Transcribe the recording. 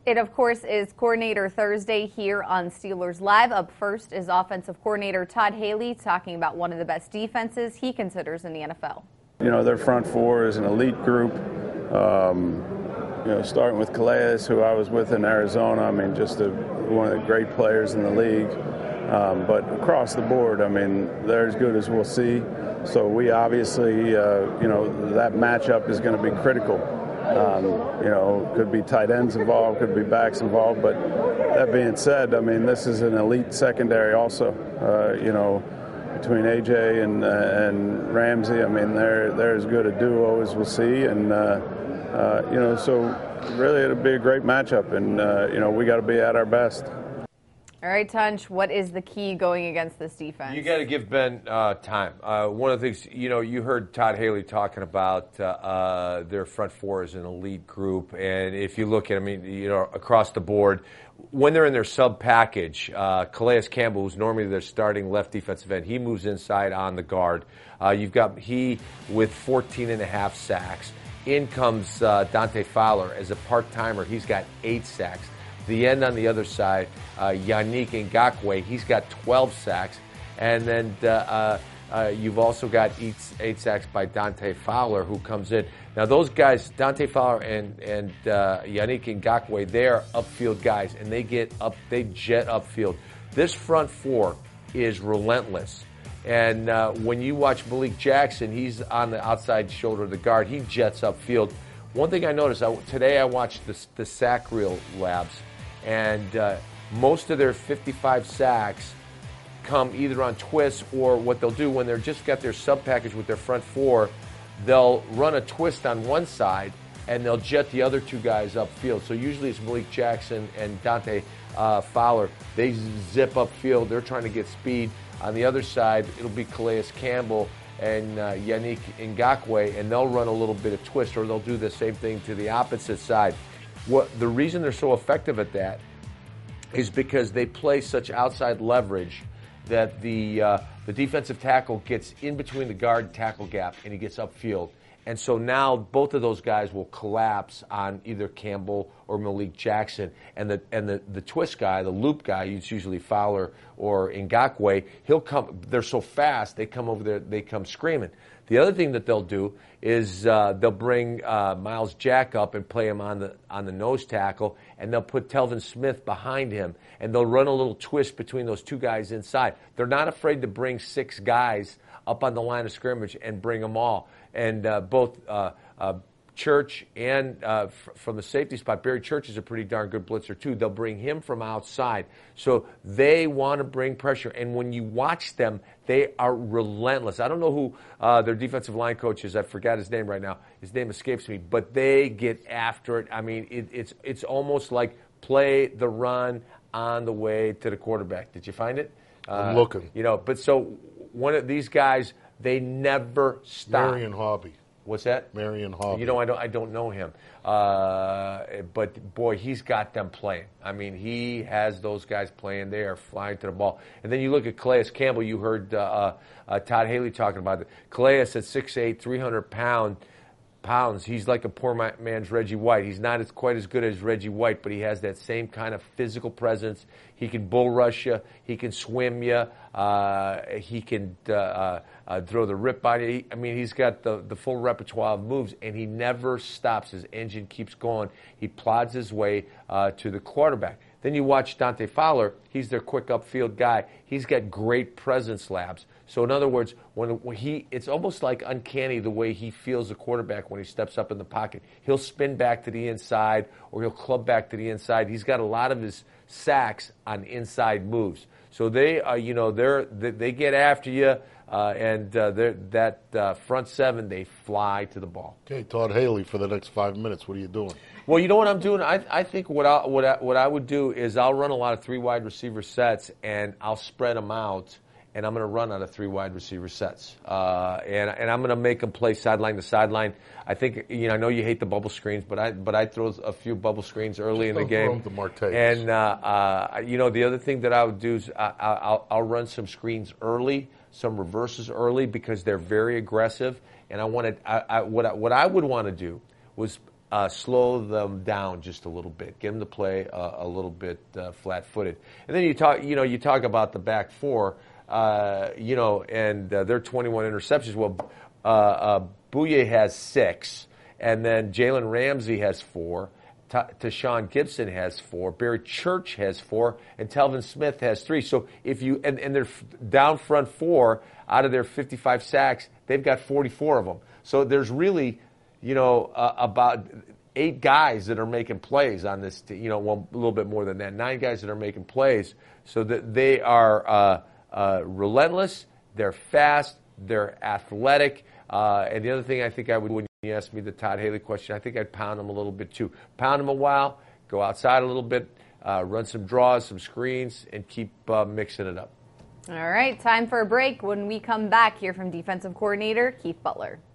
It, of course, is Coordinator Thursday here on Steelers Live. Up first is offensive coordinator Todd Haley talking about one of the best defenses he considers in the NFL. You know, their front four is an elite group. Starting with Calais, who I was with in Arizona. I mean, just one of the great players in the league. But across the board, I mean, they're as good as we'll see. So we obviously, that matchup is going to be critical. Could be tight ends involved, could be backs involved. But that being said, I mean, this is an elite secondary also. Between A.J. and Ramsey, I mean, they're as good a duo as we'll see. And, so really it'll be a great matchup. And, we got to be at our best. All right, Tunch, what is the key going against this defense? You got to give Ben time. One of the things, you heard Todd Haley talking about their front four is an elite group. And if you look at, across the board, when they're in their sub package, Calais Campbell, who's normally their starting left defensive end, he moves inside on the guard. You've got he with 14.5 sacks. In comes Dante Fowler as a part-timer. He's got 8 sacks. The end on the other side, Yannick Ngakoue, he's got 12 sacks. And then you've also got 8 sacks by Dante Fowler, who comes in. Now, those guys, Dante Fowler and Yannick Ngakoue, they are upfield guys, and they jet upfield. This front four is relentless. And when you watch Malik Jackson, he's on the outside shoulder of the guard. He jets upfield. One thing I noticed, today I watched the sack reel labs, and most of their 55 sacks come either on twists, or what they'll do when they're just got their sub package with their front four, they'll run a twist on one side and they'll jet the other two guys upfield. So usually it's Malik Jackson and Dante Fowler. They zip upfield. They're trying to get speed. On the other side, it'll be Calais Campbell and Yannick Ngakoue, and they'll run a little bit of twist, or they'll do the same thing to the opposite side. The reason they're so effective at that is because they play such outside leverage that the defensive tackle gets in between the guard tackle gap and he gets upfield. And so now both of those guys will collapse on either Campbell or Malik Jackson. And the twist guy, the loop guy, it's usually Fowler or Ngakoue, he'll come. They're so fast, they come over there, they come screaming. The other thing that they'll do is they'll bring Miles Jack up and play him on the nose tackle, and they'll put Telvin Smith behind him, and they'll run a little twist between those two guys inside. They're not afraid to bring 6 guys up on the line of scrimmage and bring them all. And both Church and from the safety spot, Barry Church is a pretty darn good blitzer too. They'll bring him from outside. So they want to bring pressure. And when you watch them, they are relentless. I don't know who their defensive line coach is. I forgot his name right now. His name escapes me. But they get after it. I mean, it's almost like play the run on the way to the quarterback. Did you find it? I'm looking. But so one of these guys, they never stop. Marion Hobby. What's that? Marion Hobby. I don't know him. But, boy, he's got them playing. I mean, he has those guys playing. They are flying to the ball. And then you look at Calais Campbell. You heard Todd Haley talking about it. Calais at 6'8", 300 pounds. He's like a poor man's Reggie White. He's not quite as good as Reggie White, but he has that same kind of physical presence. He can bull rush you. He can swim you. He can throw the rip on you. He's got the full repertoire of moves, and he never stops. His engine keeps going. He plods his way to the quarterback. Then you watch Dante Fowler. He's their quick upfield guy. He's got great presence labs. So in other words, when it's almost like uncanny the way he feels the quarterback when he steps up in the pocket. He'll spin back to the inside, or he'll club back to the inside. He's got a lot of his sacks on inside moves. So they get after you, and that front seven, they fly to the ball. Okay, Todd Haley, for the next 5 minutes, what are you doing? Well, you know what I'm doing? I think what I would do is I'll run a lot of 3 wide receiver sets, and I'll spread them out, and I'm going to run out of 3 wide receiver sets, and I'm going to make them play sideline to sideline. I think I know you hate the bubble screens, but I throw a few bubble screens early in the game. Throw them to and the other thing that I would do is I'll run some screens early, some reverses early, because they're very aggressive, and what I would want to do was slow them down just a little bit, get them to play a little bit flat-footed. And then you talk about the back four, and their 21 interceptions. Well, Bouye has 6, and then Jalen Ramsey has 4. Tashawn Gibson has 4, Barry Church has 4, and Telvin Smith has 3. So if you and they're down front 4 out of their 55 sacks, they've got 44 of them. So there's really, about 8 guys that are making plays on this. A little bit more than that, 9 guys that are making plays. So that they are relentless. They're fast. They're athletic. And the other thing I think I would, when you asked me the Todd Haley question, I think I'd pound him a little bit too. Pound him a while, go outside a little bit, run some draws, some screens, and keep mixing it up. All right, time for a break. When we come back, hear from defensive coordinator Keith Butler.